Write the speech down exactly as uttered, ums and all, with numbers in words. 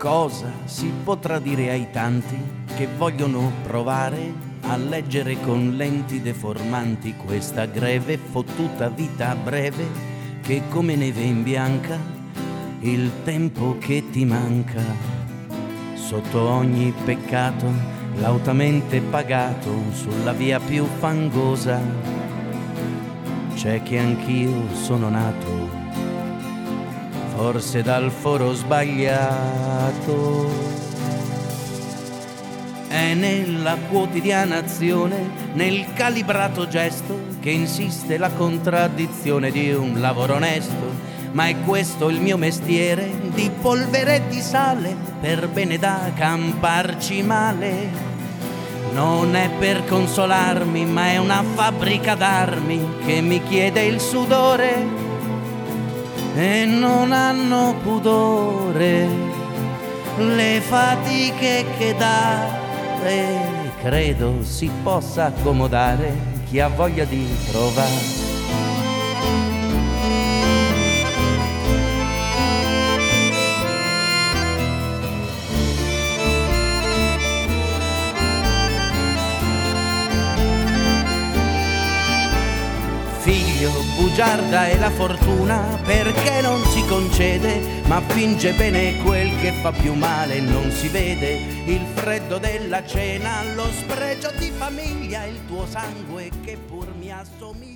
cosa si potrà dire ai tanti che vogliono provare a leggere con lenti deformanti questa greve fottuta vita breve che come neve in bianca il tempo che ti manca sotto ogni peccato lautamente pagato sulla via più fangosa c'è che anch'io sono nato forse dal foro sbagliato. È nella quotidiana azione, nel calibrato gesto, che insiste la contraddizione di un lavoro onesto. Ma è questo il mio mestiere, di polvere e di sale, per bene da camparci male. Non è per consolarmi, ma è una fabbrica d'armi che mi chiede il sudore. E non hanno pudore le fatiche che dare, credo si possa accomodare chi ha voglia di provare. Figlio, bugiarda è la fortuna perché non si concede, ma finge bene quel che fa più male, non si vede il freddo della cena, lo spregio di famiglia, il tuo sangue che pur mi assomiglia.